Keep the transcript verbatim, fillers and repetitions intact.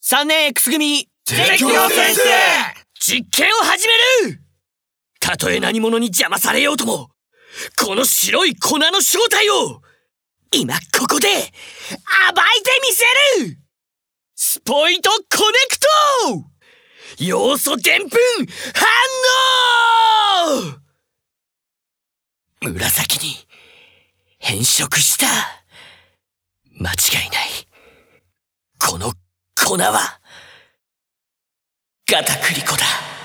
さんねん X 組敵の先生、 実験を始める。たとえ何者に邪魔されようとも、この白い粉の正体を今ここで暴いてみせる。スポイトコネクト要素でんぷん反応。紫に変色した。間違いない。この粉は片栗粉だ。